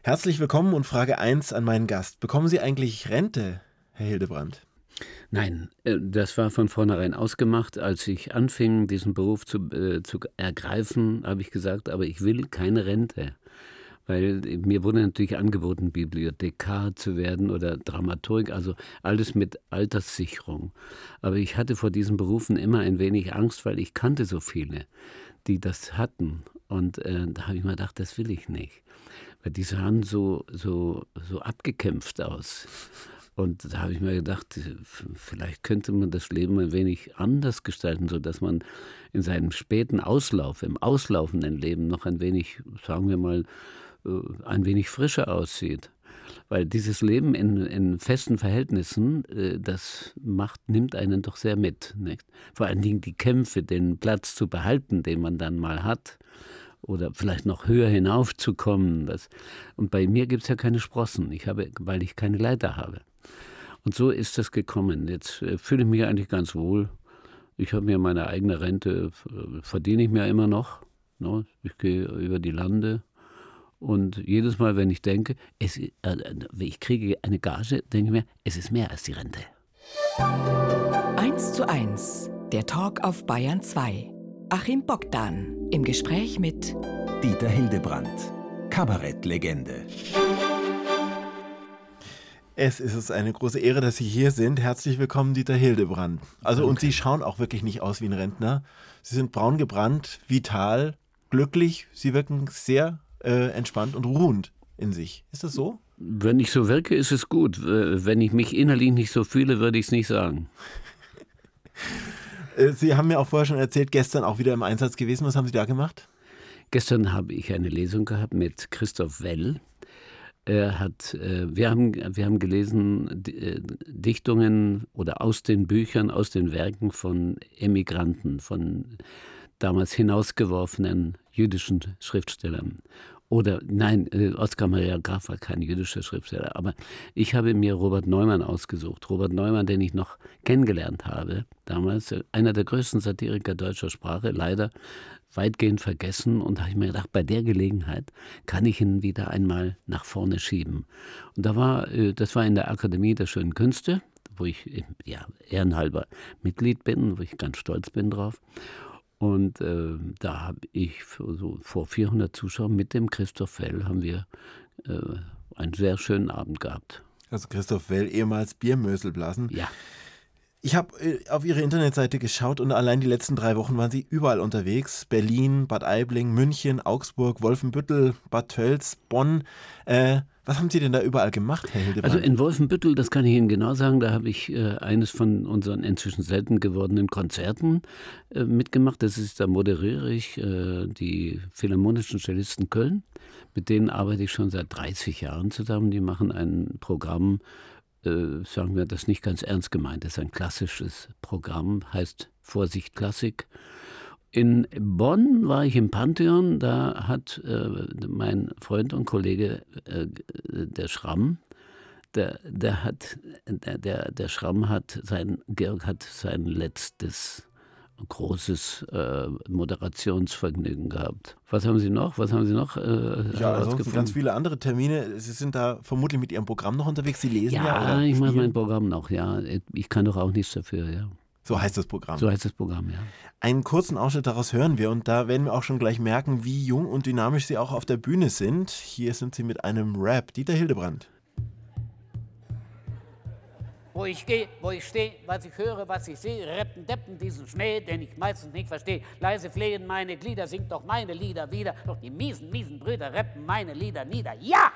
Herzlich willkommen und Frage 1 an meinen Gast. Bekommen Sie eigentlich Rente, Herr Hildebrand? Nein, das war von vornherein ausgemacht. Als ich anfing, diesen Beruf zu ergreifen, habe ich gesagt, aber ich will keine Rente. Weil mir wurde natürlich angeboten, Bibliothekar zu werden oder Dramaturg, also alles mit Alterssicherung. Aber ich hatte vor diesen Berufen immer ein wenig Angst, weil ich kannte so viele, die das hatten. Und da habe ich mir gedacht, das will ich nicht. Weil die sahen so abgekämpft aus. Und da habe ich mir gedacht, vielleicht könnte man das Leben ein wenig anders gestalten, sodass man in seinem späten Auslauf, im auslaufenden Leben noch ein wenig, sagen wir mal, ein wenig frischer aussieht. Weil dieses Leben in festen Verhältnissen, nimmt einen doch sehr mit. Nicht? Vor allen Dingen die Kämpfe, den Platz zu behalten, den man dann mal hat. Oder vielleicht noch höher hinaufzukommen. Und bei mir gibt es ja keine Sprossen, weil ich keine Leiter habe. Und so ist das gekommen. Jetzt fühle ich mich eigentlich ganz wohl. Ich habe mir meine eigene Rente, verdiene ich mir immer noch. Ne? Ich gehe über die Lande. Und jedes Mal, wenn ich denke, ich kriege eine Gage, denke ich mir, es ist mehr als die Rente. 1:1, der Talk auf Bayern 2. Achim Bogdan im Gespräch mit Dieter Hildebrand, Kabarettlegende. Es ist uns eine große Ehre, dass Sie hier sind. Herzlich willkommen, Dieter Hildebrand. Und Sie schauen auch wirklich nicht aus wie ein Rentner. Sie sind braun gebrannt, vital, glücklich. Sie wirken sehr entspannt und ruhend in sich. Ist das so? Wenn ich so wirke, ist es gut. Wenn ich mich innerlich nicht so fühle, würde ich es nicht sagen. Sie haben mir auch vorher schon erzählt, gestern auch wieder im Einsatz gewesen. Was haben Sie da gemacht? Gestern habe ich eine Lesung gehabt mit Christoph Well. Wir haben gelesen Dichtungen oder aus den Büchern, aus den Werken von Emigranten, von damals hinausgeworfenen jüdischen Schriftstellern. Oskar Maria Graf war kein jüdischer Schriftsteller, aber ich habe mir Robert Neumann ausgesucht. Robert Neumann, den ich noch kennengelernt habe, damals einer der größten Satiriker deutscher Sprache, leider weitgehend vergessen. Und da habe ich mir gedacht, bei der Gelegenheit kann ich ihn wieder einmal nach vorne schieben. Und das war in der Akademie der Schönen Künste, wo ich ehrenhalber Mitglied bin, wo ich ganz stolz bin drauf. Und da habe ich vor 400 Zuschauern mit dem Christoph Well haben wir einen sehr schönen Abend gehabt. Also Christoph Well, ehemals Biermöselblasen. Ja. Ich habe auf Ihre Internetseite geschaut und allein die letzten 3 Wochen waren Sie überall unterwegs. Berlin, Bad Aibling, München, Augsburg, Wolfenbüttel, Bad Tölz, Bonn. Was haben Sie denn da überall gemacht, Herr Hildebrand? Also in Wolfenbüttel, das kann ich Ihnen genau sagen, da habe ich eines von unseren inzwischen selten gewordenen Konzerten mitgemacht. Da moderiere ich die Philharmonischen Cellisten Köln. Mit denen arbeite ich schon seit 30 Jahren zusammen. Die machen ein Programm, sagen wir, das ist nicht ganz ernst gemeint. Das ist ein klassisches Programm, heißt Vorsicht Klassik. In Bonn war ich im Pantheon, da hat mein Freund und Kollege der Schramm, Georg hat sein letztes großes Moderationsvergnügen gehabt. Was haben Sie noch? Ansonsten ganz viele andere Termine. Sie sind da vermutlich mit Ihrem Programm noch unterwegs. Sie lesen ja, oder? Ja, ich mache mein Programm noch, ja. Ich kann doch auch nichts dafür, ja. So heißt das Programm. So heißt das Programm, ja. Einen kurzen Ausschnitt daraus hören wir und da werden wir auch schon gleich merken, wie jung und dynamisch Sie auch auf der Bühne sind. Hier sind Sie mit einem Rap. Dieter Hildebrand. Wo ich gehe, wo ich stehe, was ich höre, was ich sehe, reppen, deppen diesen Schmäh, den ich meistens nicht verstehe. Leise flehen meine Glieder, singt doch meine Lieder wieder. Doch die miesen Brüder reppen meine Lieder nieder. Ja!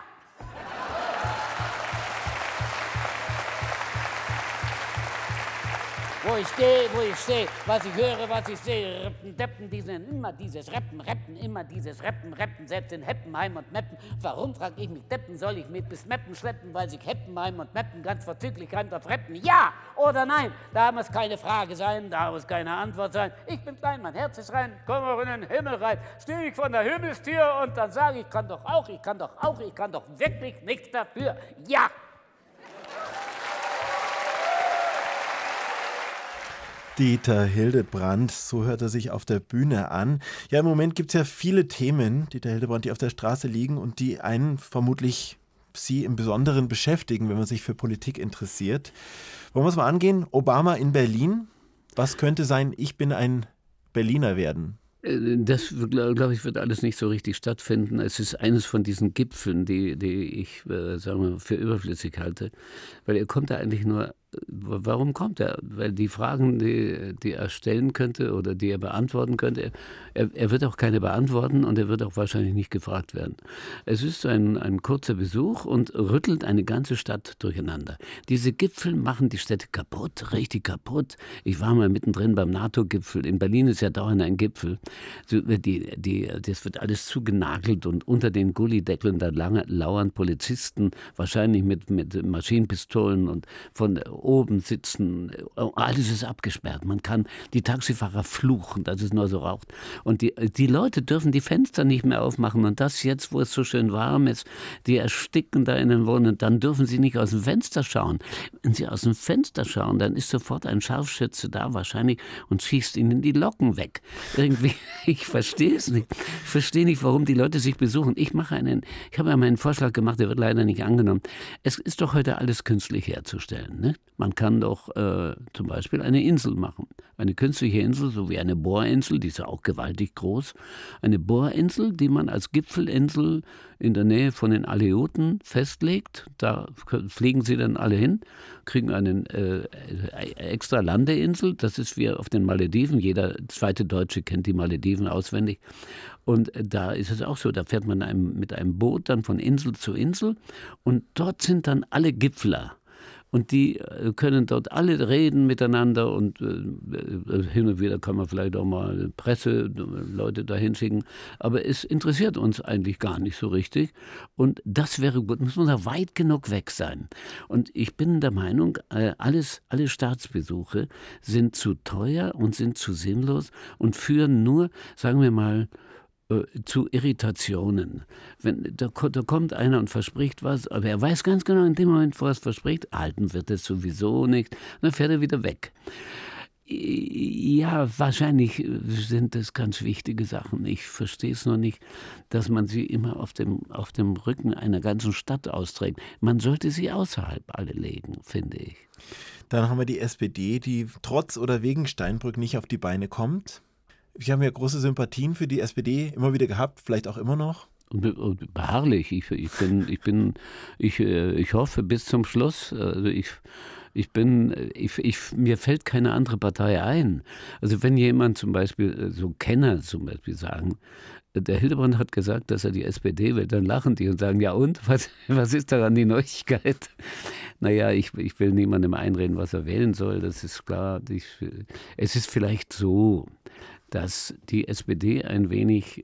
Wo ich gehe, wo ich stehe, was ich höre, was ich sehe, Reppen, Deppen, immer dieses Reppen, immer dieses Reppen, selbst in Heppenheim und Meppen. Warum, frag ich mich, Deppen soll ich mit bis Meppen schleppen, weil sich Heppenheim und Meppen ganz vorzüglich reimt auf Reppen? Ja oder nein? Da muss keine Frage sein, da muss keine Antwort sein. Ich bin klein, mein Herz ist rein, komm auch in den Himmel rein. Stehe ich von der Himmelstür und dann sage ich, kann doch wirklich nichts dafür. Ja! Dieter Hildebrandt, so hört er sich auf der Bühne an. Ja, im Moment gibt es ja viele Themen, Dieter Hildebrandt, die auf der Straße liegen und die einen vermutlich Sie im Besonderen beschäftigen, wenn man sich für Politik interessiert. Wollen wir es mal angehen? Obama in Berlin. Was könnte sein, ich bin ein Berliner werden? Das, glaube ich, wird alles nicht so richtig stattfinden. Es ist eines von diesen Gipfeln, die ich sagen wir, für überflüssig halte. Weil er kommt da eigentlich nur, warum kommt er? Weil die Fragen, die er stellen könnte oder die er beantworten könnte, er wird auch keine beantworten und er wird auch wahrscheinlich nicht gefragt werden. Es ist ein kurzer Besuch und rüttelt eine ganze Stadt durcheinander. Diese Gipfel machen die Städte kaputt, richtig kaputt. Ich war mal mittendrin beim NATO-Gipfel. In Berlin ist ja dauernd ein Gipfel. Das wird alles zugenagelt und unter den Gullideckeln da lauern Polizisten, wahrscheinlich mit Maschinenpistolen und von oben sitzen. Alles ist abgesperrt. Man kann die Taxifahrer fluchen, dass es nur so raucht. Und die Leute dürfen die Fenster nicht mehr aufmachen. Und das jetzt, wo es so schön warm ist, die ersticken da in den Wohnungen, dann dürfen sie nicht aus dem Fenster schauen. Wenn sie aus dem Fenster schauen, dann ist sofort ein Scharfschütze da wahrscheinlich und schießt ihnen die Locken weg. Irgendwie, ich verstehe es nicht. Ich verstehe nicht, warum die Leute sich besuchen. Ich habe ja meinen Vorschlag gemacht, der wird leider nicht angenommen. Es ist doch heute alles künstlich herzustellen. Ne? Man kann doch zum Beispiel eine Insel machen. Eine künstliche Insel, so wie eine Bohrinsel, die ist ja auch gewaltig groß. Eine Bohrinsel, die man als Gipfelinsel in der Nähe von den Aleuten festlegt. Da fliegen sie dann alle hin, kriegen eine extra Landeinsel. Das ist wie auf den Malediven. Jeder zweite Deutsche kennt die Malediven auswendig. Und da ist es auch so, da fährt man mit einem Boot dann von Insel zu Insel und dort sind dann alle Gipfler. Und die können dort alle reden miteinander und hin und wieder kann man vielleicht auch mal Presseleute dahin schicken. Aber es interessiert uns eigentlich gar nicht so richtig. Und das wäre gut, muss man da weit genug weg sein. Und ich bin der Meinung, alle Staatsbesuche sind zu teuer und sind zu sinnlos und führen nur, sagen wir mal, zu Irritationen. Da kommt einer und verspricht was, aber er weiß ganz genau, in dem Moment, wo er es verspricht, halten wird es sowieso nicht, dann fährt er wieder weg. Ja, wahrscheinlich sind das ganz wichtige Sachen. Ich verstehe es noch nicht, dass man sie immer auf dem Rücken einer ganzen Stadt austrägt. Man sollte sie außerhalb alle legen, finde ich. Dann haben wir die SPD, die trotz oder wegen Steinbrück nicht auf die Beine kommt. Ich habe ja große Sympathien für die SPD immer wieder gehabt, vielleicht auch immer noch. Beharrlich. Ich hoffe bis zum Schluss. Also mir fällt keine andere Partei ein. Also wenn jemand zum Beispiel, so Kenner zum Beispiel sagen, der Hildebrandt hat gesagt, dass er die SPD will, dann lachen die und sagen, ja und, was ist daran die Neuigkeit? Naja, ich will niemandem einreden, was er wählen soll, das ist klar. Es ist vielleicht so, dass die SPD ein wenig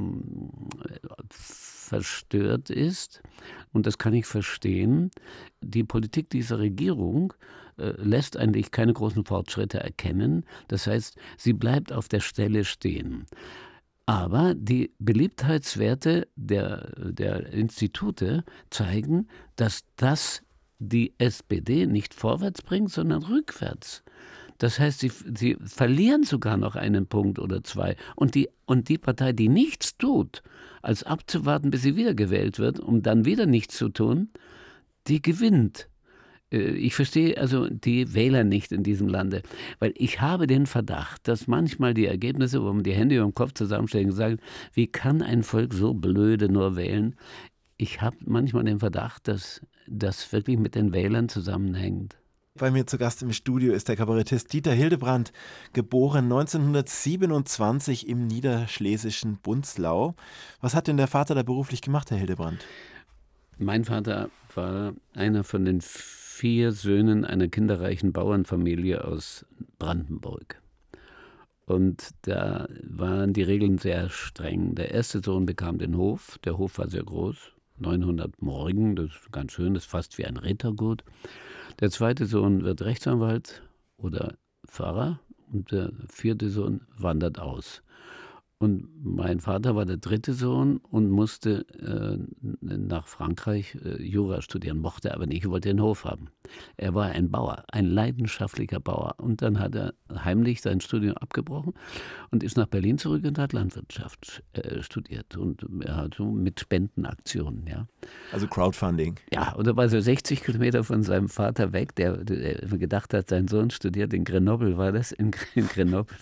verstört ist. Und das kann ich verstehen. Die Politik dieser Regierung lässt eigentlich keine großen Fortschritte erkennen. Das heißt, sie bleibt auf der Stelle stehen. Aber die Beliebtheitswerte der Institute zeigen, dass das die SPD nicht vorwärts bringt, sondern rückwärts. Das heißt, sie verlieren sogar noch einen Punkt oder zwei. Und die Partei, die nichts tut, als abzuwarten, bis sie wiedergewählt wird, um dann wieder nichts zu tun, die gewinnt. Ich verstehe also die Wähler nicht in diesem Lande, weil ich habe den Verdacht, dass manchmal die Ergebnisse, wo man die Hände über den Kopf zusammenstellen und sagen, wie kann ein Volk so blöde nur wählen? Ich habe manchmal den Verdacht, dass das wirklich mit den Wählern zusammenhängt. Bei mir zu Gast im Studio ist der Kabarettist Dieter Hildebrandt, geboren 1927 im niederschlesischen Bunzlau. Was hat denn der Vater da beruflich gemacht, Herr Hildebrandt? Mein Vater war einer von den 4 Söhnen einer kinderreichen Bauernfamilie aus Brandenburg. Und da waren die Regeln sehr streng. Der erste Sohn bekam den Hof. Der Hof war sehr groß, 900 Morgen, das ist ganz schön, das ist fast wie ein Rittergut. Der zweite Sohn wird Rechtsanwalt oder Pfarrer und der 4. Sohn wandert aus. Und mein Vater war der dritte Sohn und musste nach Frankreich Jura studieren, mochte aber nicht, wollte den Hof haben. Er war ein Bauer, ein leidenschaftlicher Bauer. Und dann hat er heimlich sein Studium abgebrochen und ist nach Berlin zurück und hat Landwirtschaft studiert. Und er hat so mit Spendenaktionen, ja. Also Crowdfunding. Ja, und er war so 60 Kilometer von seinem Vater weg, der gedacht hat, sein Sohn studiert in Grenoble, war das, in Grenoble,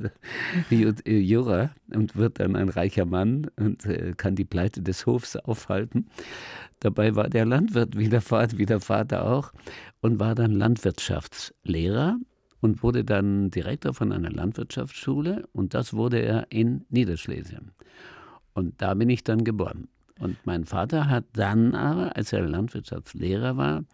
Jura, und wird dann ein reicher Mann und kann die Pleite des Hofs aufhalten. Dabei war der Landwirt wie der Vater auch und war dann Landwirtschaftslehrer und wurde dann Direktor von einer Landwirtschaftsschule, und das wurde er in Niederschlesien. Und da bin ich dann geboren. Und mein Vater hat dann aber, als er Landwirtschaftslehrer war,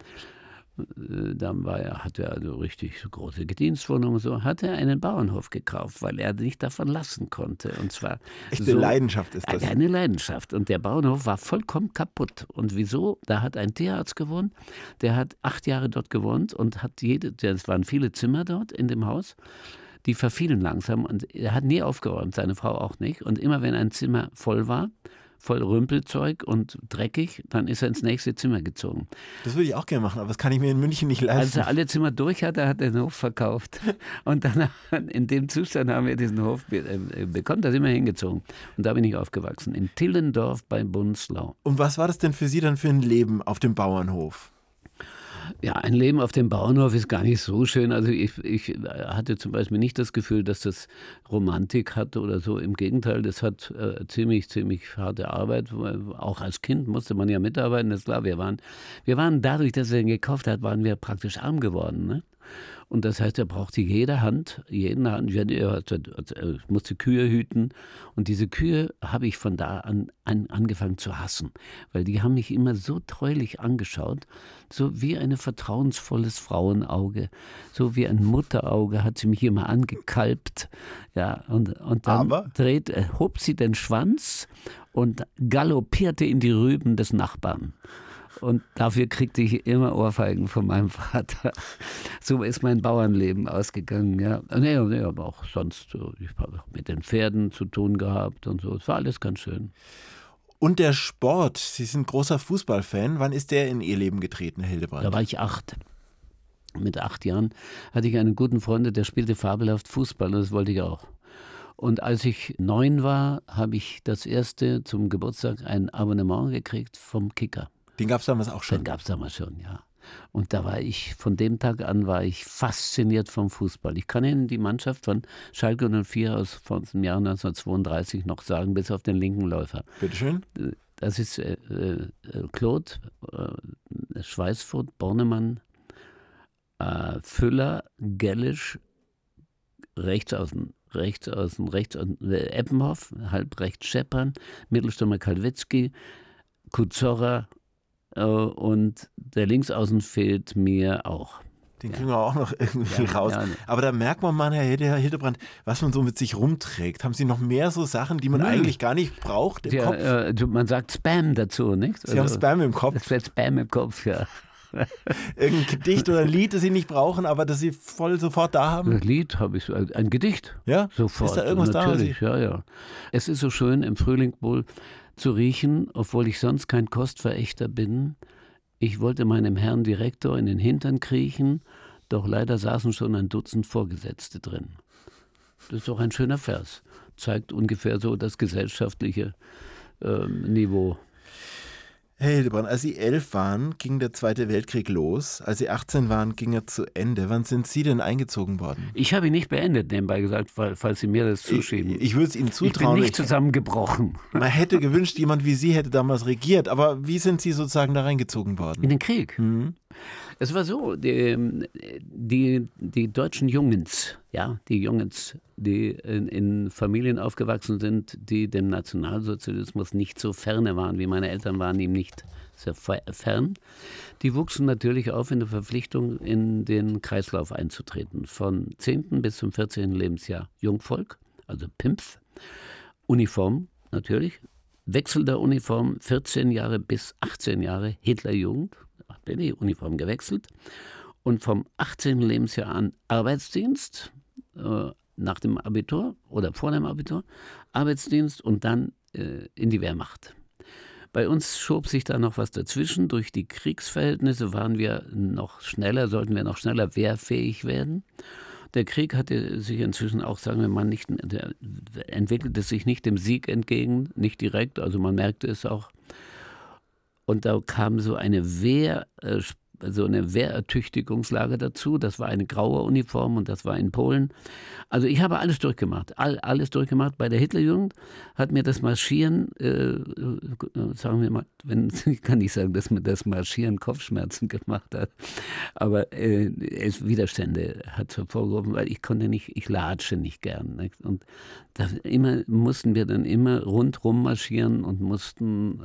hatte er also richtig so große Gedienstwohnungen, so, hat er einen Bauernhof gekauft, weil er sich davon lassen konnte. Und zwar echte Leidenschaft ist das. Eine Leidenschaft. Und der Bauernhof war vollkommen kaputt. Und wieso? Da hat ein Tierarzt gewohnt, der hat 8 Jahre dort gewohnt und hat es waren viele Zimmer dort in dem Haus, die verfielen langsam, und er hat nie aufgeräumt, seine Frau auch nicht. Und immer wenn ein Zimmer voll war, voll Rümpelzeug und dreckig, dann ist er ins nächste Zimmer gezogen. Das würde ich auch gerne machen, aber das kann ich mir in München nicht leisten. Als er alle Zimmer durch hatte, hat er den Hof verkauft. Und dann in dem Zustand haben wir diesen Hof bekommen, da sind wir hingezogen. Und da bin ich aufgewachsen, in Tillendorf bei Bunzlau. Und was war das denn für Sie dann für ein Leben auf dem Bauernhof? Ja, ein Leben auf dem Bauernhof ist gar nicht so schön. Also ich hatte zum Beispiel nicht das Gefühl, dass das Romantik hatte oder so. Im Gegenteil, das hat ziemlich harte Arbeit. Auch als Kind musste man ja mitarbeiten, das ist klar. Wir waren dadurch, dass er ihn gekauft hat, waren wir praktisch arm geworden, ne? Und das heißt, er brauchte jeden Hand. Er musste Kühe hüten. Und diese Kühe habe ich von da an angefangen zu hassen. Weil die haben mich immer so treulich angeschaut. So wie ein vertrauensvolles Frauenauge. So wie ein Mutterauge hat sie mich immer angekalbt. Ja, und dann hob sie den Schwanz und galoppierte in die Rüben des Nachbarn. Und dafür kriegte ich immer Ohrfeigen von meinem Vater. So ist mein Bauernleben ausgegangen. Ja. Nee, aber auch sonst, ich habe mit den Pferden zu tun gehabt und so. Es war alles ganz schön. Und der Sport, Sie sind großer Fußballfan. Wann ist der in Ihr Leben getreten, Herr Hildebrand? Da war ich 8. Mit 8 Jahren hatte ich einen guten Freund, der spielte fabelhaft Fußball, und das wollte ich auch. Und als ich 9 war, habe ich das erste zum Geburtstag ein Abonnement gekriegt vom Kicker. Den gab es damals auch schon? Den gab es damals schon, ja. Und von dem Tag an war ich fasziniert vom Fußball. Ich kann Ihnen die Mannschaft von Schalke 04 von dem Jahr 1932 noch sagen, bis auf den linken Läufer. Bitte schön. Das ist Claude, Schweißfurt, Bornemann, Füller, Gellisch, rechts außen Eppenhoff, halb rechts Scheppern, Mittelstürmer Kalwitzki, Kuzorra, und der Linksaußen fehlt mir auch. Den kriegen wir auch noch irgendwie raus. Ja. Aber da merkt man mal, Herr Hildebrand, was man so mit sich rumträgt. Haben Sie noch mehr so Sachen, die man eigentlich gar nicht braucht im Kopf? Man sagt Spam dazu, nicht? Sie haben Spam im Kopf? Es wird Spam im Kopf, ja. Irgendein Gedicht oder ein Lied, das Sie nicht brauchen, aber das Sie sofort da haben? Ein Lied habe ich, ein Gedicht. Ja? Sofort. Ist da irgendwas natürlich, da? Ja. Es ist so schön, im Frühling wohl zu riechen, obwohl ich sonst kein Kostverächter bin. Ich wollte meinem Herrn Direktor in den Hintern kriechen, doch leider saßen schon ein Dutzend Vorgesetzte drin. Das ist doch ein schöner Vers. Zeigt ungefähr so das gesellschaftliche Niveau. Herr Hildebrand, als Sie 11 waren, ging der Zweite Weltkrieg los. Als Sie 18 waren, ging er zu Ende. Wann sind Sie denn eingezogen worden? Ich habe ihn nicht beendet, nebenbei gesagt, falls Sie mir das zuschieben. Ich würde es Ihnen zutrauen. Ich bin nicht zusammengebrochen. Man hätte gewünscht, jemand wie Sie hätte damals regiert. Aber wie sind Sie sozusagen da reingezogen worden? In den Krieg. Mhm. Es war so, die deutschen Jungens, die in Familien aufgewachsen sind, die dem Nationalsozialismus nicht so ferne waren, wie meine Eltern waren ihm nicht sehr fern, die wuchsen natürlich auf in der Verpflichtung, in den Kreislauf einzutreten. Von 10. bis zum 14. Lebensjahr Jungvolk, also Pimpf, Uniform natürlich, Wechsel der Uniform 14 Jahre bis 18 Jahre Hitlerjugend, die Uniform gewechselt, und vom 18. Lebensjahr an Arbeitsdienst, nach dem Abitur oder vor dem Abitur, Arbeitsdienst und dann in die Wehrmacht. Bei uns schob sich da noch was dazwischen. Durch die Kriegsverhältnisse sollten wir noch schneller wehrfähig werden. Der Krieg hatte sich inzwischen auch, sagen wir mal, entwickelte sich nicht dem Sieg entgegen, nicht direkt, also man merkte es auch. Und da kam so eine Wehrertüchtigungslage dazu. Das war eine graue Uniform und das war in Polen. Also ich habe alles durchgemacht, alles durchgemacht. Bei der Hitlerjugend hat mir das Marschieren, sagen wir mal, ich kann nicht sagen, dass mir das Marschieren Kopfschmerzen gemacht hat, aber es Widerstände hat hervorgerufen, weil ich latsche nicht gern. Nicht? Und mussten wir dann immer rundrum marschieren und mussten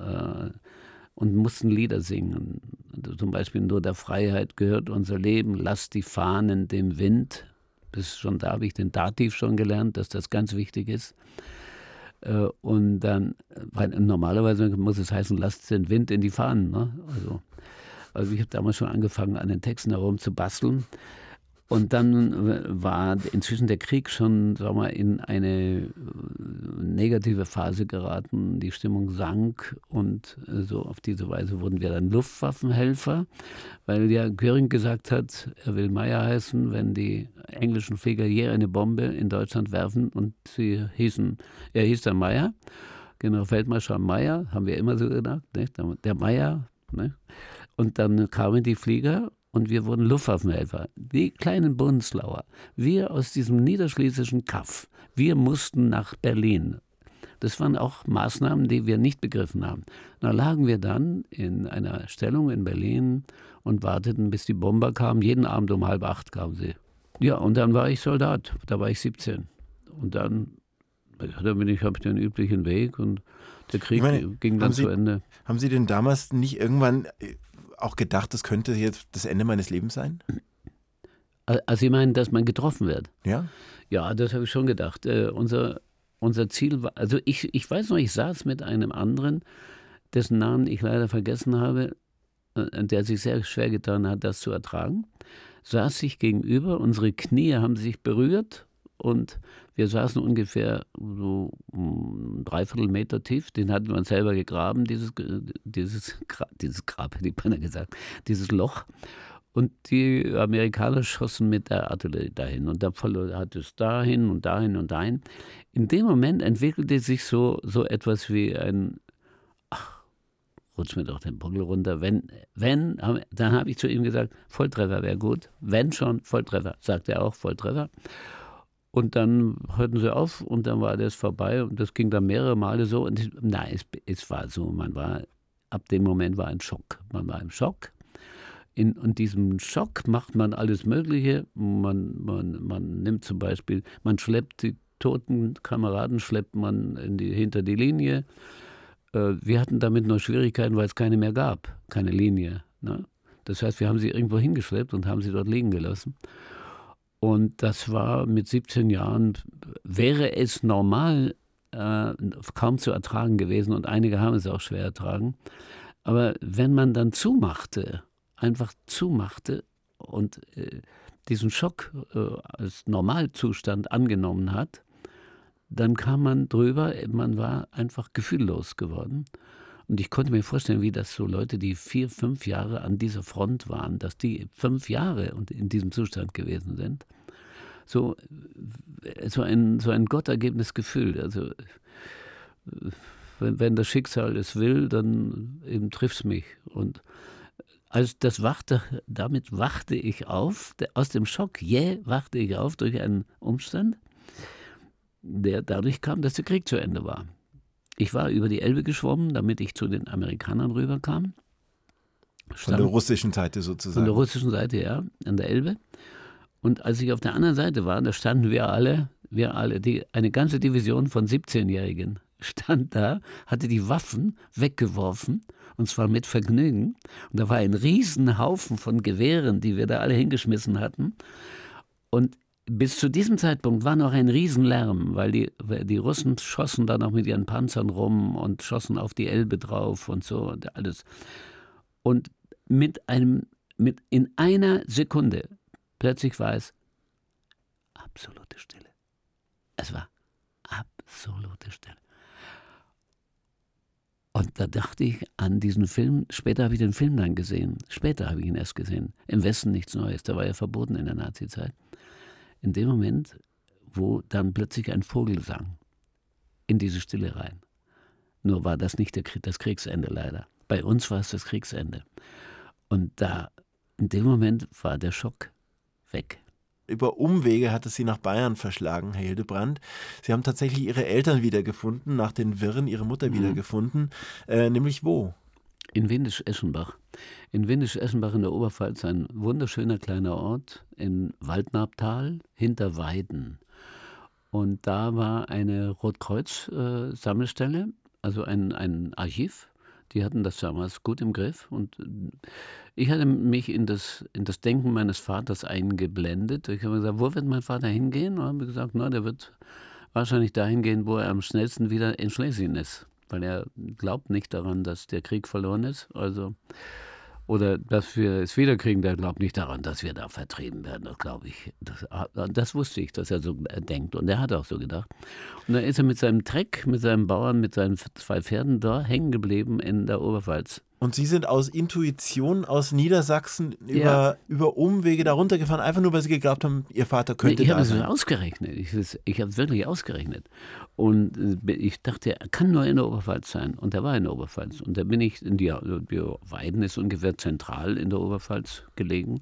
Lieder singen. Zum Beispiel Nur der Freiheit gehört unser Leben, lasst die Fahnen dem Wind. Schon da habe ich den Dativ schon gelernt, dass das ganz wichtig ist. Und dann, weil normalerweise muss es heißen, lasst den Wind in die Fahnen. Ne? Also ich habe damals schon angefangen, an den Texten herum zu basteln. Und dann war inzwischen der Krieg schon, sagen wir mal, in eine negative Phase geraten. Die Stimmung sank und so auf diese Weise wurden wir dann Luftwaffenhelfer, weil ja Göring gesagt hat, er will Meyer heißen, wenn die englischen Flieger je eine Bombe in Deutschland werfen und er hieß dann Meyer, Generalfeldmarschall Meyer, haben wir immer so gedacht, nicht? Der Meyer. Ne? Und dann kamen die Flieger. Und wir wurden Luftwaffenhelfer, die kleinen Bundeslauer. Wir aus diesem niederschlesischen Kaff, wir mussten nach Berlin. Das waren auch Maßnahmen, die wir nicht begriffen haben. Da lagen wir dann in einer Stellung in Berlin und warteten, bis die Bomber kamen. Jeden Abend um 7:30 kamen sie. Ja, und dann war ich Soldat, da war ich 17. Und dann habe ich den üblichen Weg und der Krieg ging dann zu Ende. Haben Sie denn damals nicht irgendwann auch gedacht, das könnte jetzt das Ende meines Lebens sein? Also Sie meinen, dass man getroffen wird? Ja. Ja, das habe ich schon gedacht. Unser Ziel war, also ich weiß noch, ich saß mit einem anderen, dessen Namen ich leider vergessen habe, der sich sehr schwer getan hat, das zu ertragen, saß sich gegenüber, unsere Knie haben sich berührt und wir saßen ungefähr so 3/4 Meter tief, den hatten wir uns selber gegraben, dieses Grab, hätte ich beinahe gesagt, dieses Loch. Und die Amerikaner schossen mit der Artillerie dahin und der Apollo hat es dahin und dahin und dahin. In dem Moment entwickelte sich so etwas wie rutsch mir doch den Buckel runter, dann habe ich zu ihm gesagt, Volltreffer wäre gut, wenn schon, Volltreffer, sagt er auch, Volltreffer. Und dann hörten sie auf und dann war das vorbei und das ging dann mehrere Male so. Und es war so, ab dem Moment war ein Schock. Man war im Schock. In diesem Schock macht man alles Mögliche. Man nimmt zum Beispiel, man schleppt die toten Kameraden, hinter die Linie. Wir hatten damit noch Schwierigkeiten, weil es keine mehr gab, keine Linie. Ne? Das heißt, wir haben sie irgendwo hingeschleppt und haben sie dort liegen gelassen. Und das war mit 17 Jahren, wäre es normal kaum zu ertragen gewesen und einige haben es auch schwer ertragen. Aber wenn man dann einfach zumachte und diesen Schock als Normalzustand angenommen hat, dann kam man drüber, man war einfach gefühllos geworden. Und ich konnte mir vorstellen, wie das so Leute, die 4, 5 Jahre an dieser Front waren, dass die 5 Jahre in diesem Zustand gewesen sind. So ein gottergebenes Gefühl. Also wenn das Schicksal es will, dann eben trifft es mich. Und damit wachte ich auf, aus dem Schock, wachte ich auf durch einen Umstand, der dadurch kam, dass der Krieg zu Ende war. Ich war über die Elbe geschwommen, damit ich zu den Amerikanern rüberkam. Von der russischen Seite sozusagen. Von der russischen Seite, ja, an der Elbe. Und als ich auf der anderen Seite war, da standen wir alle, eine ganze Division von 17-Jährigen stand da, hatte die Waffen weggeworfen, und zwar mit Vergnügen. Und da war ein Riesenhaufen von Gewehren, die wir da alle hingeschmissen hatten. Und bis zu diesem Zeitpunkt war noch ein Riesenlärm, weil die Russen schossen da noch mit ihren Panzern rum und schossen auf die Elbe drauf und so und alles. Und in einer Sekunde plötzlich war es absolute Stille. Es war absolute Stille. Und da dachte ich an diesen Film, später habe ich den Film dann gesehen, später habe ich ihn erst gesehen, Im Westen nichts Neues, der war ja verboten in der Nazizeit. In dem Moment, wo dann plötzlich ein Vogel sang, in diese Stille rein. Nur war das nicht das Kriegsende leider. Bei uns war es das Kriegsende. Und da, in dem Moment war der Schock weg. Über Umwege hat es Sie nach Bayern verschlagen, Herr Hildebrandt. Sie haben tatsächlich Ihre Eltern wiedergefunden, nach den Wirren Ihre Mutter wiedergefunden. Nämlich wo? In Windisch-Eschenbach. In Windisch-Eschenbach in der Oberpfalz, ein wunderschöner kleiner Ort in Waldnabtal hinter Weiden. Und da war eine Rotkreuz-Sammelstelle, also ein Archiv. Die hatten das damals gut im Griff. Und ich hatte mich in das Denken meines Vaters eingeblendet. Ich habe gesagt, wo wird mein Vater hingehen? Und habe gesagt, na, der wird wahrscheinlich dahin gehen, wo er am schnellsten wieder in Schlesien ist. Weil er glaubt nicht daran, dass der Krieg verloren ist. Oder dass wir es wiederkriegen, der glaubt nicht daran, dass wir da vertrieben werden. Das glaube ich. Das wusste ich, dass er so denkt. Und er hat auch so gedacht. Und dann ist er mit seinem Treck, mit seinem Bauern, mit seinen 2 Pferden da hängen geblieben in der Oberpfalz. Und Sie sind aus Intuition aus Niedersachsen über Umwege da runtergefahren, einfach nur, weil Sie geglaubt haben, Ihr Vater könnte ich da habe sein. es ausgerechnet. Ich habe es wirklich ausgerechnet. Und ich dachte, er kann nur in der Oberpfalz sein. Und er war in der Oberpfalz. Und da bin ich die Weiden ist ungefähr zentral in der Oberpfalz gelegen.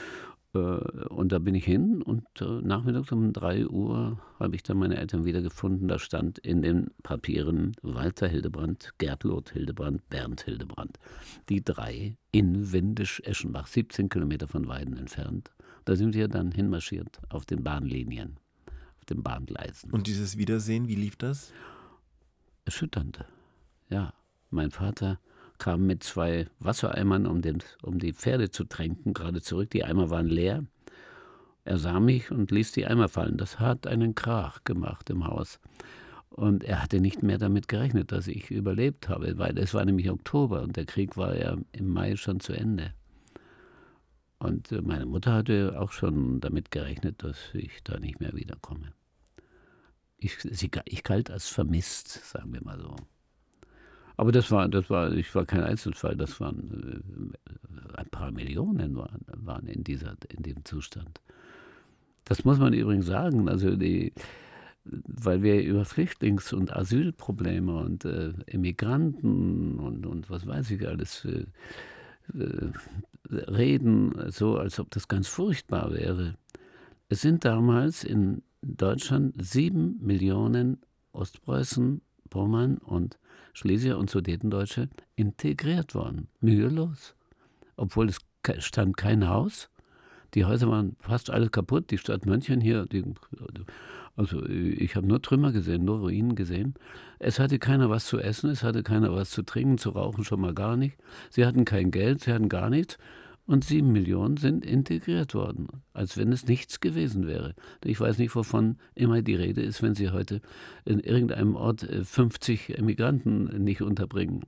Und da bin ich hin und nachmittags um 3 Uhr habe ich dann meine Eltern wiedergefunden. Da stand in den Papieren Walter Hildebrandt, Gertlot Hildebrandt, Bernd Hildebrandt. Die 3 in Windisch-Eschenbach, 17 Kilometer von Weiden entfernt. Da sind wir dann hinmarschiert auf den Bahnlinien, auf den Bahngleisen. Und dieses Wiedersehen, wie lief das? Erschütternd, ja. Mein Vater kam mit 2 Wassereimern, um die Pferde zu tränken, gerade zurück. Die Eimer waren leer. Er sah mich und ließ die Eimer fallen. Das hat einen Krach gemacht im Haus. Und er hatte nicht mehr damit gerechnet, dass ich überlebt habe, weil es war nämlich Oktober und der Krieg war ja im Mai schon zu Ende. Und meine Mutter hatte auch schon damit gerechnet, dass ich da nicht mehr wiederkomme. Ich galt als vermisst, sagen wir mal so. Aber ich war kein Einzelfall, das waren ein paar Millionen waren in dem Zustand. Das muss man übrigens sagen, also weil wir über Flüchtlings- und Asylprobleme und Immigranten und was weiß ich alles reden, so als ob das ganz furchtbar wäre. Es sind damals in Deutschland 7 Millionen Ostpreußen, Pommern und Schlesier und Sudetendeutsche integriert worden. Mühelos. Obwohl es stand kein Haus. Die Häuser waren fast alle kaputt. Die Stadt München hier, also ich habe nur Trümmer gesehen, nur Ruinen gesehen. Es hatte keiner was zu essen, es hatte keiner was zu trinken, zu rauchen schon mal gar nicht. Sie hatten kein Geld, sie hatten gar nichts. Und 7 Millionen sind integriert worden, als wenn es nichts gewesen wäre. Ich weiß nicht, wovon immer die Rede ist, wenn Sie heute in irgendeinem Ort 50 Emigranten nicht unterbringen.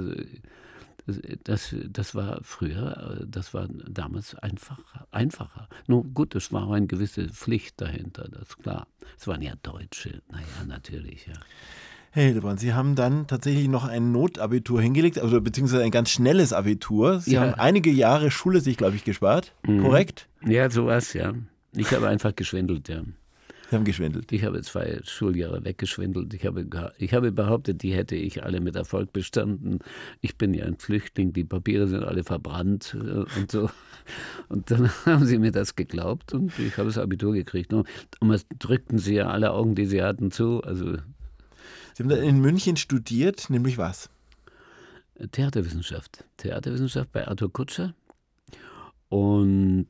Das war früher, das war damals einfacher. Nun gut, es war eine gewisse Pflicht dahinter, das ist klar. Es waren ja Deutsche, naja, natürlich, ja. Herr Hildebrandt, Sie haben dann tatsächlich noch ein Notabitur hingelegt, also beziehungsweise ein ganz schnelles Abitur. Sie haben einige Jahre Schule sich, glaube ich, gespart, korrekt? Ja, sowas, ja. Ich habe einfach geschwindelt, ja. Sie haben geschwindelt. Ich habe 2 Schuljahre weggeschwindelt. Ich habe behauptet, die hätte ich alle mit Erfolg bestanden. Ich bin ja ein Flüchtling, die Papiere sind alle verbrannt und so. Und dann haben sie mir das geglaubt und ich habe das Abitur gekriegt. Und es drückten sie ja alle Augen, die sie hatten, zu. Also Sie haben dann in München studiert, nämlich was? Theaterwissenschaft bei Arthur Kutscher und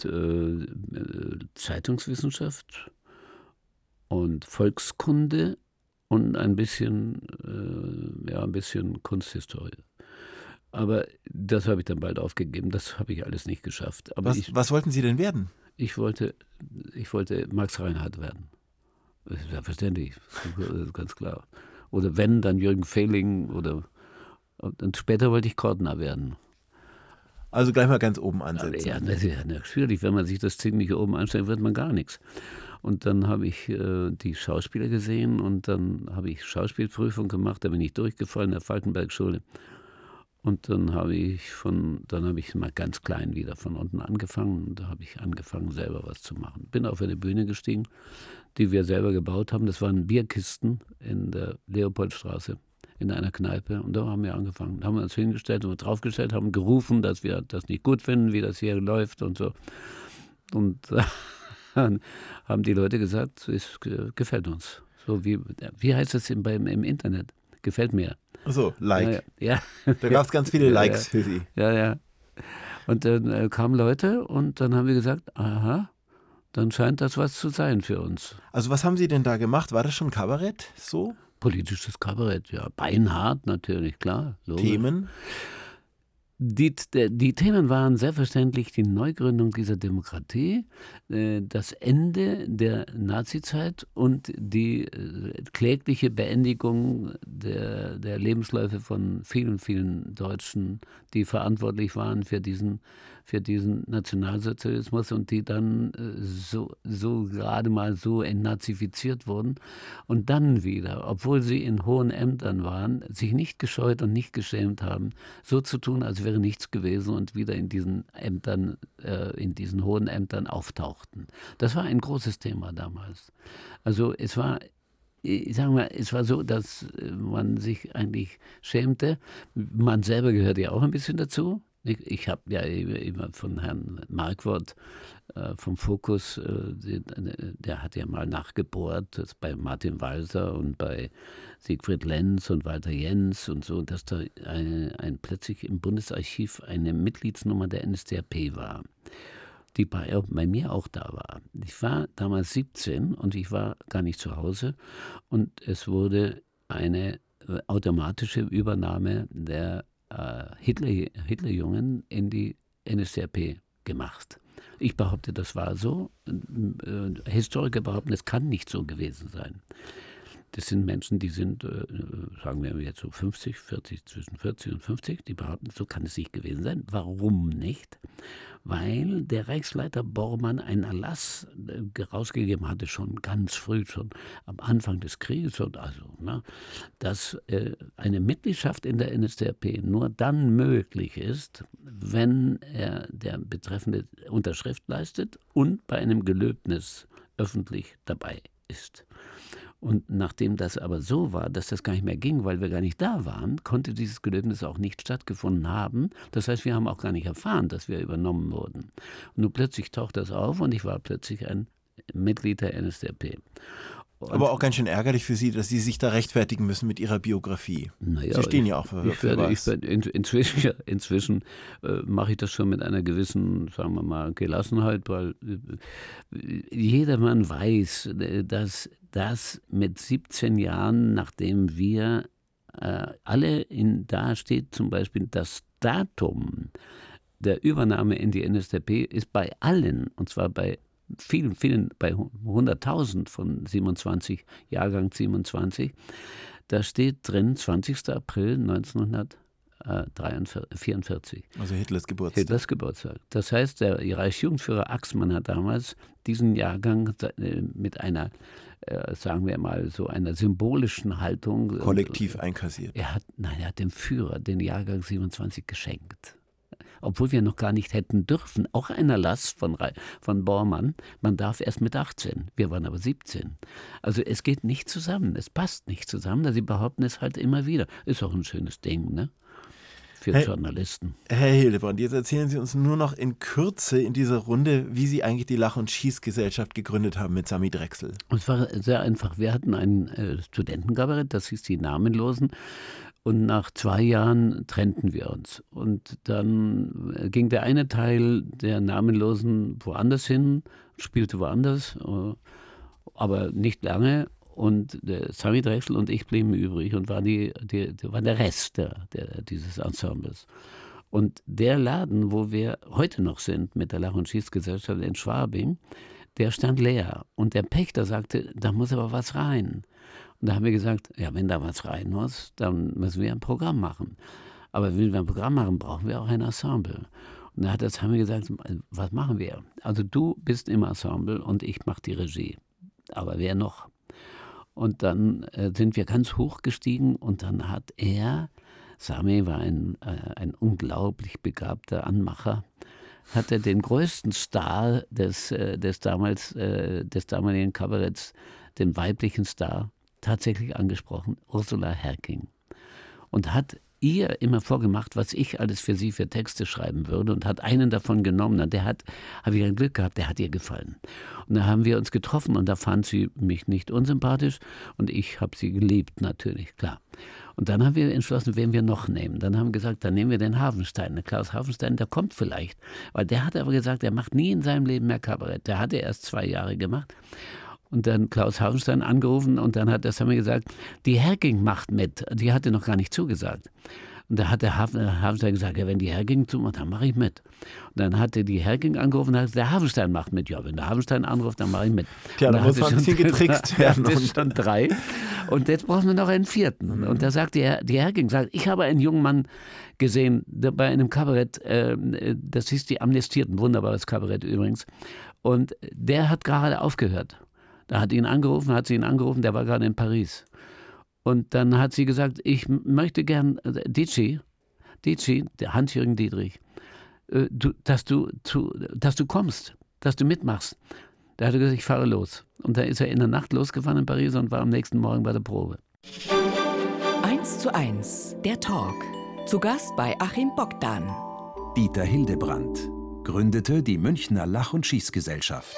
Zeitungswissenschaft und Volkskunde und ein bisschen Kunsthistorie. Aber das habe ich dann bald aufgegeben, das habe ich alles nicht geschafft. Aber was wollten Sie denn werden? Ich wollte Max Reinhardt werden. Das ist ja verständlich, das ist ganz klar. Oder wenn, dann Jürgen Fehling und später wollte ich Kortner werden. Also gleich mal ganz oben ansetzen. Ja, natürlich, wenn man sich das ziemlich oben anstellt, wird man gar nichts. Und dann habe ich die Schauspieler gesehen und dann habe ich Schauspielprüfung gemacht, da bin ich durchgefallen in der Falkenberg-Schule. Und dann habe ich mal ganz klein wieder von unten angefangen und da habe ich angefangen, selber was zu machen. Bin auf eine Bühne gestiegen, die wir selber gebaut haben. Das waren Bierkisten in der Leopoldstraße in einer Kneipe und da haben wir angefangen. Da haben wir uns hingestellt und draufgestellt, haben gerufen, dass wir das nicht gut finden, wie das hier läuft und so. Und dann haben die Leute gesagt, es gefällt uns. So wie heißt es im Internet? Gefällt mir. So, Like. Ja. Da gab es ganz viele Likes für Sie. Ja. Und dann kamen Leute und dann haben wir gesagt, aha, dann scheint das was zu sein für uns. Also was haben Sie denn da gemacht? War das schon Kabarett so? Politisches Kabarett, ja. Beinhart natürlich, klar. Logisch. Themen? Die Themen waren selbstverständlich die Neugründung dieser Demokratie, das Ende der Nazizeit und die klägliche Beendigung der Lebensläufe von vielen, vielen Deutschen, die verantwortlich waren für diesen Nationalsozialismus und die dann so gerade mal so entnazifiziert wurden und dann wieder, obwohl sie in hohen Ämtern waren, sich nicht gescheut und nicht geschämt haben, so zu tun, als wäre nichts gewesen und wieder in diesen Ämtern, in diesen hohen Ämtern auftauchten. Das war ein großes Thema damals. Also es war so, dass man sich eigentlich schämte. Man selber gehört ja auch ein bisschen dazu. Ich habe ja immer von Herrn Marquardt vom Fokus, der hat ja mal nachgebohrt, bei Martin Walser und bei Siegfried Lenz und Walter Jens und so, dass da plötzlich im Bundesarchiv eine Mitgliedsnummer der NSDAP war, die bei mir auch da war. Ich war damals 17 und ich war gar nicht zu Hause und es wurde eine automatische Übernahme der Hitlerjungen in die NSDAP gemacht. Ich behaupte, das war so. Historiker behaupten, es kann nicht so gewesen sein. Das sind Menschen, die sind, sagen wir jetzt so 50, 40, zwischen 40 und 50, die behaupten, so kann es nicht gewesen sein. Warum nicht? Weil der Reichsleiter Bormann einen Erlass rausgegeben hatte, schon ganz früh, schon am Anfang des Krieges, dass eine Mitgliedschaft in der NSDAP nur dann möglich ist, wenn der Betreffende Unterschrift leistet und bei einem Gelöbnis öffentlich dabei ist. Und nachdem das aber so war, dass das gar nicht mehr ging, weil wir gar nicht da waren, konnte dieses Gelöbnis auch nicht stattgefunden haben. Das heißt, wir haben auch gar nicht erfahren, dass wir übernommen wurden. Und nun plötzlich taucht das auf und ich war plötzlich ein Mitglied der NSDAP. Aber auch ganz schön ärgerlich für Sie, dass Sie sich da rechtfertigen müssen mit Ihrer Biografie. Naja, Sie stehen ja auch für was. Inzwischen mache ich das schon mit einer gewissen, sagen wir mal, Gelassenheit, weil jedermann weiß, dass das mit 17 Jahren, nachdem wir da steht zum Beispiel das Datum der Übernahme in die NSDAP, ist bei allen, und zwar bei vielen, bei 100.000 von 27, Jahrgang 27, da steht drin 20. April 1944. Also Hitlers Geburtstag. Das heißt, der Reichsjugendführer Axmann hat damals diesen Jahrgang mit einer, sagen wir mal, so einer symbolischen Haltung kollektiv einkassiert. Er hat dem Führer den Jahrgang 27 geschenkt. Obwohl wir noch gar nicht hätten dürfen. Auch ein Erlass von Bormann. Man darf erst mit 18. Wir waren aber 17. Also es geht nicht zusammen. Es passt nicht zusammen. Sie behaupten es halt immer wieder. Ist auch ein schönes Ding, ne? Für Journalisten. Herr Hildebrand, jetzt erzählen Sie uns nur noch in Kürze in dieser Runde, wie Sie eigentlich die Lach- und Schießgesellschaft gegründet haben mit Sami Drechsel. Es war sehr einfach. Wir hatten ein Studentenkabarett, das hieß die Namenlosen. Und nach 2 Jahren trennten wir uns. Und dann ging der eine Teil der Namenlosen woanders hin, spielte woanders, aber nicht lange. Und der Sami Drechsel und ich blieben übrig und waren der Rest dieses Ensembles. Und der Laden, wo wir heute noch sind mit der Lach- und Schießgesellschaft in Schwabing, der stand leer. Und der Pächter sagte, da muss aber was rein. Und da haben wir gesagt, ja, wenn da was rein muss, dann müssen wir ein Programm machen. Aber wenn wir ein Programm machen, brauchen wir auch ein Ensemble. Und da haben wir gesagt, was machen wir? Also du bist im Ensemble und ich mache die Regie. aber wer noch? Und dann sind wir ganz hoch gestiegen und dann hat Sami war ein unglaublich begabter Anmacher, hatte den größten Star des damaligen Kabaretts, den weiblichen Star, tatsächlich angesprochen, Ursula Herking. Und hat ihr immer vorgemacht, was ich alles für sie für Texte schreiben würde und hat einen davon genommen. Und habe ich ein Glück gehabt, der hat ihr gefallen. Und da haben wir uns getroffen und da fand sie mich nicht unsympathisch und ich habe sie geliebt, natürlich, klar. Und dann haben wir entschlossen, wen wir noch nehmen. Dann haben wir gesagt, dann nehmen wir den Hafenstein. Der Klaus Hafenstein, der kommt vielleicht. Weil der hat aber gesagt, er macht nie in seinem Leben mehr Kabarett. Der hatte erst 2 Jahre gemacht. Und dann Klaus Hafenstein angerufen und dann hat der Sami gesagt, die Herking macht mit. Die hatte noch gar nicht zugesagt. Und da hat der Hafenstein gesagt, ja, wenn die Herking zumacht, dann mache ich mit. Und dann hatte die Herking angerufen und hat gesagt, der Hafenstein macht mit. Ja, wenn der Hafenstein anruft, dann mache ich mit. Tja, da muss man ein bisschen getrickst werden. Das ist schon 3. Und jetzt brauchen wir noch einen 4. Und da sagt die Herking, ich habe einen jungen Mann gesehen bei einem Kabarett, das hieß die Amnestierten, wunderbares Kabarett übrigens. Und der hat gerade aufgehört. Da hat sie ihn angerufen, der war gerade in Paris. Und dann hat sie gesagt, ich möchte gern, Dici, der Hans-Jürgen Dietrich, dass du kommst, dass du mitmachst. Da hat er gesagt, ich fahre los. Und da ist er in der Nacht losgefahren in Paris und war am nächsten Morgen bei der Probe. 1:1, der Talk. Zu Gast bei Achim Bogdan. Dieter Hildebrandt gründete die Münchner Lach- und Schießgesellschaft.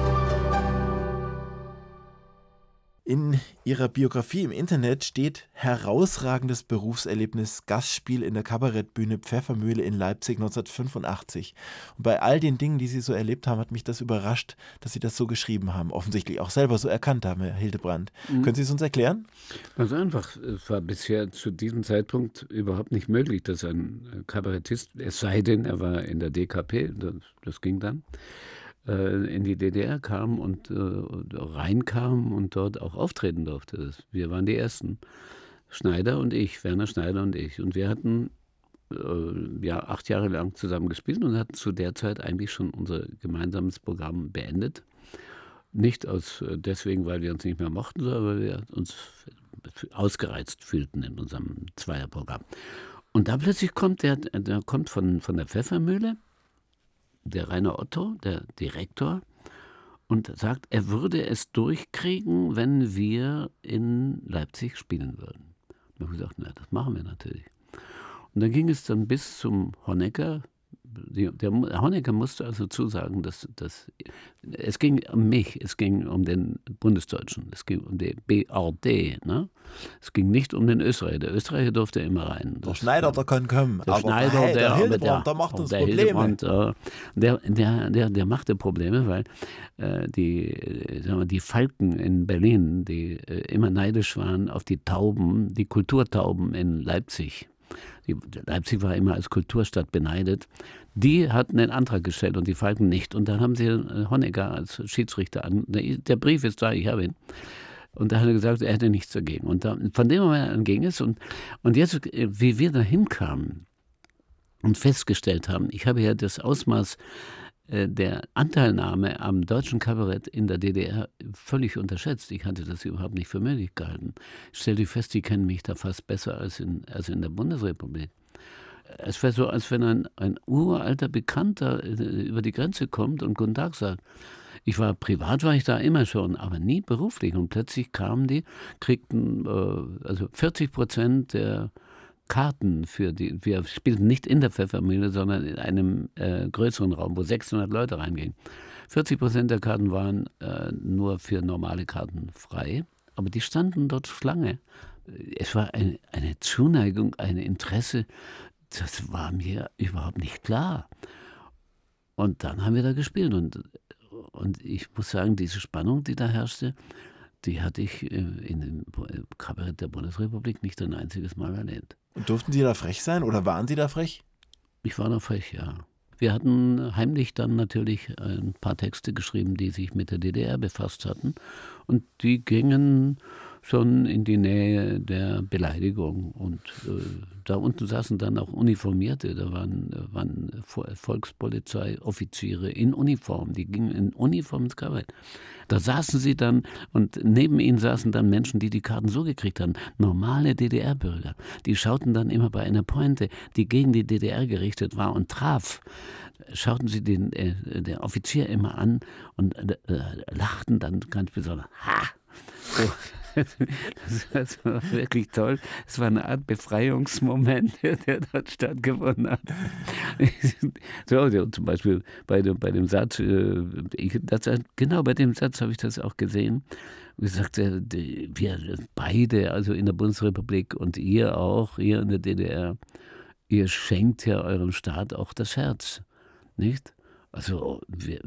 In Ihrer Biografie im Internet steht herausragendes Berufserlebnis, Gastspiel in der Kabarettbühne Pfeffermühle in Leipzig 1985. Und bei all den Dingen, die Sie so erlebt haben, hat mich das überrascht, dass Sie das so geschrieben haben. Offensichtlich auch selber so erkannt haben, Herr Hildebrandt. Können Sie es uns erklären? Also einfach, es war bisher zu diesem Zeitpunkt überhaupt nicht möglich, dass ein Kabarettist, es sei denn, er war in der DKP, das ging dann, in die DDR kam und reinkam und dort auch auftreten durfte. Wir waren die Ersten. Werner Schneider und ich. Und wir hatten 8 Jahre lang zusammen gespielt und hatten zu der Zeit eigentlich schon unser gemeinsames Programm beendet. Nicht deswegen, weil wir uns nicht mehr mochten, sondern weil wir uns ausgereizt fühlten in unserem Zweierprogramm. Und da plötzlich kommt der kommt von der Pfeffermühle, der Rainer Otto, der Direktor, und sagt, er würde es durchkriegen, wenn wir in Leipzig spielen würden. Und ich habe gesagt, na, das machen wir natürlich. Und dann ging es dann bis zum Honecker. Der Honecker musste also zusagen, dass es ging um mich, es ging um den Bundesdeutschen, es ging um die BRD. Ne? Es ging nicht um den Österreicher. Der Österreicher durfte immer rein. Der Schneider, der kann kommen. Der Schneider, der Hildebrandt, der macht uns Probleme. Der machte Probleme, weil die Falken in Berlin, die immer neidisch waren auf die Tauben, die Kulturtauben in Leipzig. Leipzig war immer als Kulturstadt beneidet. Die hatten den Antrag gestellt und die Falken nicht. Und dann haben sie Honecker als Schiedsrichter an. Der Brief ist da, ich habe ihn. Und da hat er gesagt, er hätte nichts dagegen. Und von dem Moment an ging es. Und jetzt, wie wir da hinkamen und festgestellt haben, ich habe ja das Ausmaß der Anteilnahme am deutschen Kabarett in der DDR völlig unterschätzt. Ich hatte das überhaupt nicht für möglich gehalten. Ich stellte fest, die kennen mich da fast besser als in der Bundesrepublik. Es wäre so, als wenn ein uralter Bekannter über die Grenze kommt und Guten Tag sagt. Privat war ich da immer schon, aber nie beruflich. Und plötzlich kriegten 40% der Karten wir spielten nicht in der Pfeffermühle, sondern in einem größeren Raum, wo 600 Leute reingingen. 40% der Karten waren nur für normale Karten frei, aber die standen dort Schlange. Es war eine Zuneigung, ein Interesse, das war mir überhaupt nicht klar. Und dann haben wir da gespielt und ich muss sagen, diese Spannung, die da herrschte, die hatte ich in dem Kabarett der Bundesrepublik nicht ein einziges Mal erlebt. Und durften Sie da frech sein oder waren Sie da frech? Ich war da frech, ja. Wir hatten heimlich dann natürlich ein paar Texte geschrieben, die sich mit der DDR befasst hatten. Und die gingen schon in die Nähe der Beleidigung. Und da unten saßen dann auch Uniformierte, da waren Volkspolizeioffiziere in Uniform, die gingen in Uniform ins Kabarett. Da saßen sie dann und neben ihnen saßen dann Menschen, die die Karten so gekriegt haben, normale DDR-Bürger. Die schauten dann immer bei einer Pointe, die gegen die DDR gerichtet war und traf, schauten sie den Offizier immer an und lachten dann ganz besonders. Ha! So. Das war wirklich toll. Es war eine Art Befreiungsmoment, der dort stattgefunden hat. So, zum Beispiel bei dem Satz, genau bei dem Satz habe ich das auch gesehen. Und gesagt, wir beide, also in der Bundesrepublik und ihr auch, ihr in der DDR, ihr schenkt ja eurem Staat auch das Herz, nicht? Also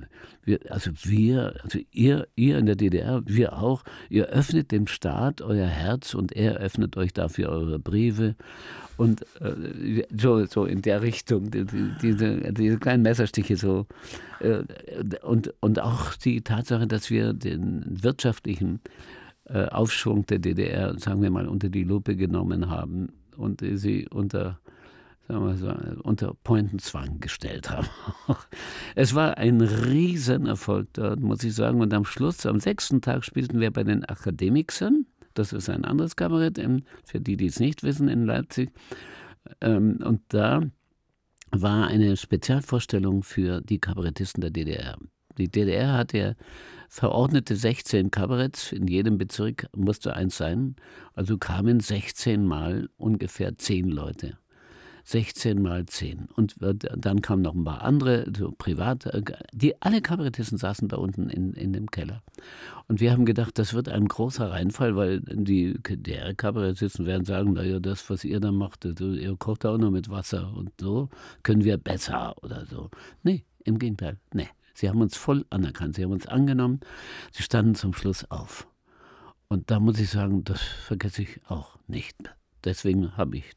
ihr in der DDR, wir auch, ihr öffnet dem Staat euer Herz und er öffnet euch dafür eure Briefe und so in der Richtung, diese kleinen Messerstiche so und auch die Tatsache, dass wir den wirtschaftlichen Aufschwung der DDR, sagen wir mal, unter die Lupe genommen haben und sie unter Pointenzwang gestellt haben. Es war ein Riesenerfolg dort, muss ich sagen. Und am Schluss, am 6. Tag, spielten wir bei den Akademikern. Das ist ein anderes Kabarett, für die es nicht wissen, in Leipzig. Und da war eine Spezialvorstellung für die Kabarettisten der DDR. Die DDR hatte verordnete 16 Kabaretts, in jedem Bezirk musste eins sein. Also kamen 16 Mal ungefähr 10 Leute. 16 mal 10. Und dann kamen noch ein paar andere, so privat. Alle Kabarettisten saßen da unten in dem Keller. Und wir haben gedacht, das wird ein großer Reinfall, weil die DDR-Kabarettisten werden sagen, naja, das, was ihr da macht, ihr kocht auch nur mit Wasser und so, können wir besser oder so. Nee, im Gegenteil, nee. Sie haben uns voll anerkannt, sie haben uns angenommen, sie standen zum Schluss auf. Und da muss ich sagen, das vergesse ich auch nicht. Deswegen habe ich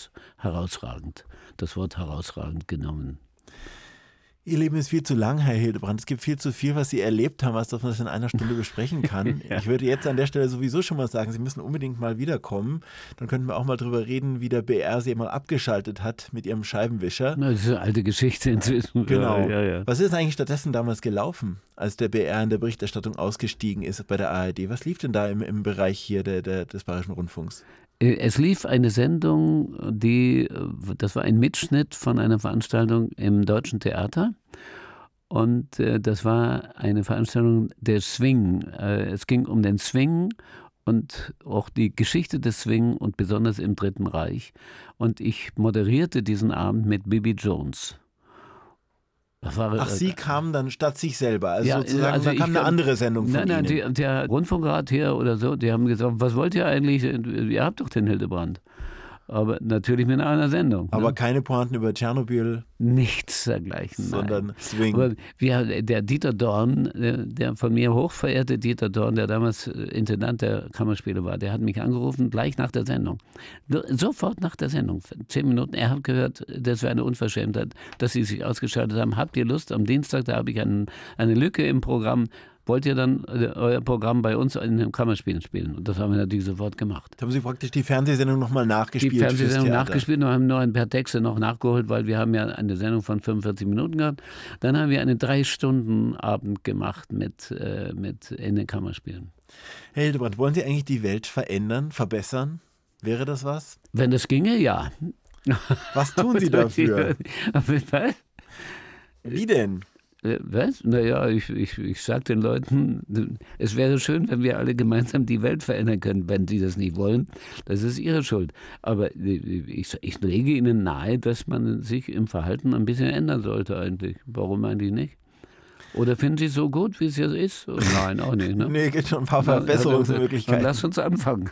das Wort herausragend genommen. Ihr Leben ist viel zu lang, Herr Hildebrand. Es gibt viel zu viel, was Sie erlebt haben, als dass man das in einer Stunde besprechen kann. Ja. Ich würde jetzt an der Stelle sowieso schon mal sagen, Sie müssen unbedingt mal wiederkommen. Dann könnten wir auch mal drüber reden, wie der BR Sie mal abgeschaltet hat mit Ihrem Scheibenwischer. Na, das ist eine alte Geschichte inzwischen. Genau. Ja. Was ist eigentlich stattdessen damals gelaufen, als der BR in der Berichterstattung ausgestiegen ist bei der ARD? Was lief denn da im Bereich hier des Bayerischen Rundfunks? Es lief eine Sendung, das war ein Mitschnitt von einer Veranstaltung im Deutschen Theater und das war eine Veranstaltung der Swing. Es ging um den Swing und auch die Geschichte des Swing und besonders im Dritten Reich. Und ich moderierte diesen Abend mit Bibi Jones. Ach, Sie kamen dann statt sich selber, also ja, sozusagen, also da kam eine andere Sendung von Ihnen. Nein, der Rundfunkrat hier oder so, die haben gesagt, was wollt ihr eigentlich, ihr habt doch den Hildebrand. Aber natürlich mit einer Sendung. Aber keine Pointen über Tschernobyl. Nichts dergleichen. Sondern Swing. Aber der Dieter Dorn, der von mir hochverehrte Dieter Dorn, der damals Intendant der Kammerspiele war, der hat mich angerufen, gleich nach der Sendung. Sofort nach der Sendung, 10 Minuten. Er hat gehört, das wäre eine Unverschämtheit, dass Sie sich ausgeschaltet haben. Habt ihr Lust? Am Dienstag, da habe ich eine Lücke im Programm. Wollt ihr dann euer Programm bei uns in den Kammerspielen spielen? Und das haben wir natürlich sofort gemacht. Da haben Sie praktisch die Fernsehsendung nochmal nachgespielt? Die Fernsehsendung nachgespielt und haben noch ein paar Texte noch nachgeholt, weil wir haben ja eine Sendung von 45 Minuten gehabt. Dann haben wir einen 3-Stunden-Abend gemacht mit in den Kammerspielen. Herr Hildebrand, wollen Sie eigentlich die Welt verändern, verbessern? Wäre das was? Wenn das ginge, ja. Was tun Sie dafür? Wie denn? Was? Naja, ich sage den Leuten, es wäre schön, wenn wir alle gemeinsam die Welt verändern können. Wenn sie das nicht wollen, das ist ihre Schuld. Aber ich lege ihnen nahe, dass man sich im Verhalten ein bisschen ändern sollte eigentlich. Warum eigentlich nicht? Oder finden Sie es so gut, wie es jetzt ist? Oh, nein, auch nicht. Ne? Nee, gibt schon ein paar Verbesserungsmöglichkeiten. Lass uns anfangen.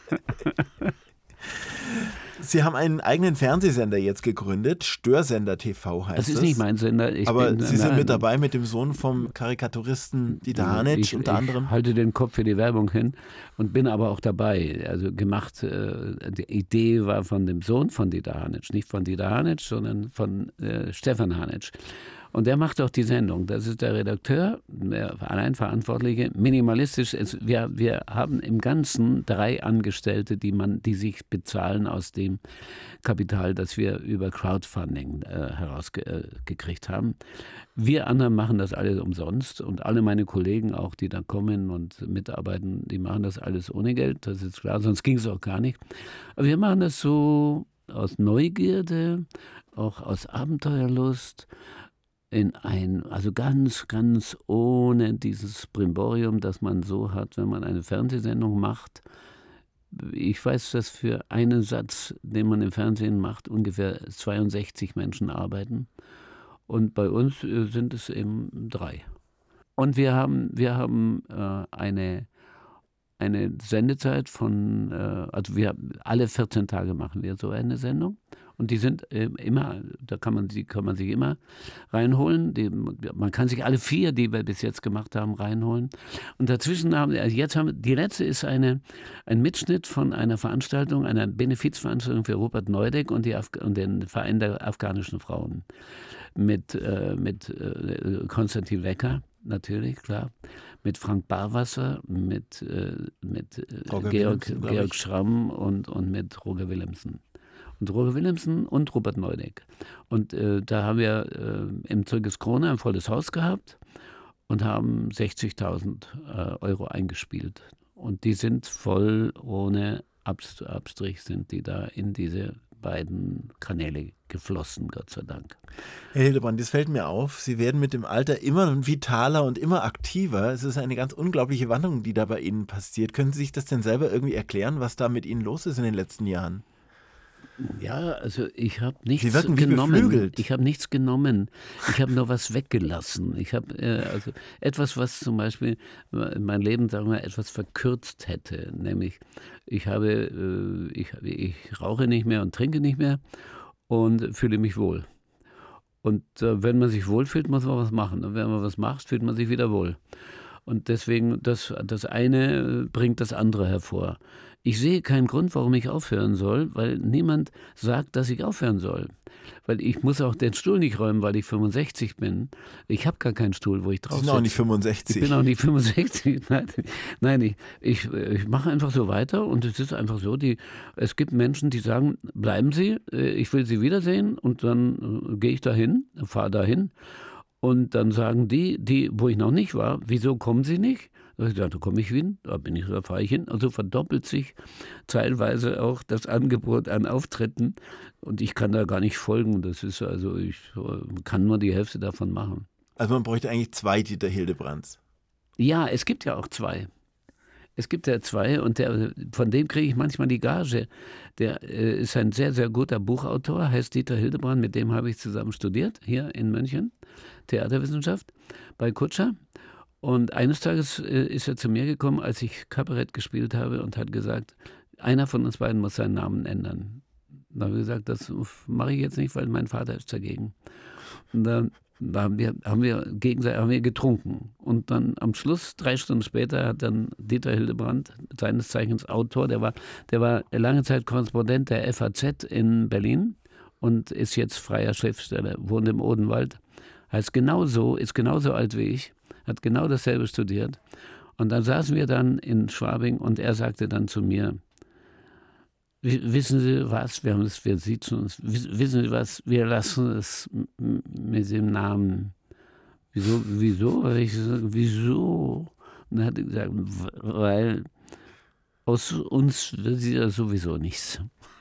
Sie haben einen eigenen Fernsehsender jetzt gegründet, Störsender TV heißt es. Das ist nicht mein Sender. Aber Sie sind mit dabei mit dem Sohn vom Karikaturisten Dieter Hanitsch unter anderem. Ich halte den Kopf für die Werbung hin und bin aber auch dabei. Also gemacht, die Idee war von dem Sohn von Dieter Hanitsch, nicht von Dieter Hanitsch, sondern von Stefan Hanitsch. Und der macht auch die Sendung. Das ist der Redakteur, der Alleinverantwortliche. Minimalistisch ist, wir haben im Ganzen 3 Angestellte, die sich bezahlen aus dem Kapital, das wir über Crowdfunding herausgekriegt haben. Wir anderen machen das alles umsonst und alle meine Kollegen auch, die da kommen und mitarbeiten, die machen das alles ohne Geld, das ist klar, sonst ging es auch gar nicht. Aber wir machen das so aus Neugierde, auch aus Abenteuerlust, also ganz, ganz ohne dieses Brimborium, das man so hat, wenn man eine Fernsehsendung macht. Ich weiß, dass für einen Satz, den man im Fernsehen macht, ungefähr 62 Menschen arbeiten. Und bei uns sind es eben 3. Und wir haben eine Sendezeit von, also alle 14 Tage machen wir so eine Sendung. Und die sind immer, da kann man sich immer reinholen. Man kann sich alle 4, die wir bis jetzt gemacht haben, reinholen. Und dazwischen die letzte ist ein Mitschnitt von einer Veranstaltung, einer Benefizveranstaltung für Rupert Neudeck und den Verein der afghanischen Frauen. Mit Konstantin Wecker, natürlich, klar. Mit Frank Barwasser, mit Georg Schramm und mit Roger Willemsen. Und Roger Willemsen und Rupert Neudeck. Und da haben wir im Zirkus Krone ein volles Haus gehabt und haben 60.000 Euro eingespielt. Und die sind voll ohne Abstrich, sind die da in diese beiden Kanäle geflossen, Gott sei Dank. Herr Hildebrand, das fällt mir auf, Sie werden mit dem Alter immer vitaler und immer aktiver. Es ist eine ganz unglaubliche Wandlung, die da bei Ihnen passiert. Können Sie sich das denn selber irgendwie erklären, was da mit Ihnen los ist in den letzten Jahren? Ja, also ich habe nichts Sie wirken wie genommen. beflügelt. Ich habe nichts genommen. Ich habe nur was weggelassen. Ich habe also etwas, was zum Beispiel mein Leben, sagen wir, etwas verkürzt hätte. Nämlich, ich rauche nicht mehr und trinke nicht mehr und fühle mich wohl. Und wenn man sich wohlfühlt, muss man was machen. Und wenn man was macht, fühlt man sich wieder wohl. Und deswegen, das eine bringt das andere hervor. Ich sehe keinen Grund, warum ich aufhören soll, weil niemand sagt, dass ich aufhören soll. Weil ich muss auch den Stuhl nicht räumen, weil ich 65 bin. Ich habe gar keinen Stuhl, wo ich drauf sitze. Sie sind auch nicht 65. Ich bin auch nicht 65. Nein, ich mache einfach so weiter und es ist einfach so, es gibt Menschen, die sagen, bleiben Sie, ich will Sie wiedersehen und dann gehe ich dahin, fahre dahin. Und dann sagen die, wo ich noch nicht war, wieso kommen Sie nicht? Da komme ich hin, da fahre ich hin. Also verdoppelt sich teilweise auch das Angebot an Auftritten und ich kann da gar nicht folgen. Das ist also, ich kann nur die Hälfte davon machen. Also man bräuchte eigentlich 2 Dieter Hildebrands. Ja, es gibt ja auch 2. Es gibt ja 2 und von dem kriege ich manchmal die Gage. Der ist ein sehr, sehr guter Buchautor, heißt Dieter Hildebrand, mit dem habe ich zusammen studiert, hier in München, Theaterwissenschaft, bei Kutscher. Und eines Tages ist er zu mir gekommen, als ich Kabarett gespielt habe und hat gesagt, einer von uns beiden muss seinen Namen ändern. Da habe ich gesagt, das mache ich jetzt nicht, weil mein Vater ist dagegen. Und dann haben wir getrunken. Und dann am Schluss, 3 Stunden später, hat dann Dieter Hildebrand, seines Zeichens Autor, der war lange Zeit Korrespondent der FAZ in Berlin und ist jetzt freier Schriftsteller, wohnt im Odenwald. Ist genauso alt wie ich, hat genau dasselbe studiert. Und dann saßen wir dann in Schwabing und er sagte dann zu mir, wissen Sie was, wir sitzen uns, wissen Sie was, wir lassen es mit dem Namen. Wieso? Habe ich gesagt, wieso? Und dann hat er gesagt, weil aus uns wird ja sowieso nichts.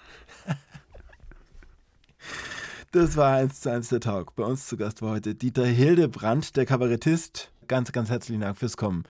Das war 1:1 der Talk. Bei uns zu Gast war heute Dieter Hildebrand, der Kabarettist. Ganz, ganz herzlichen Dank fürs Kommen.